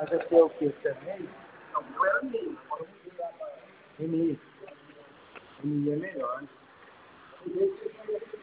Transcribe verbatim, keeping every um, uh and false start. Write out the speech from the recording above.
Mas aqui é o quê? Você é meio? Não, eu era meio. Agora eu vou mudar para meio. Meio é melhor.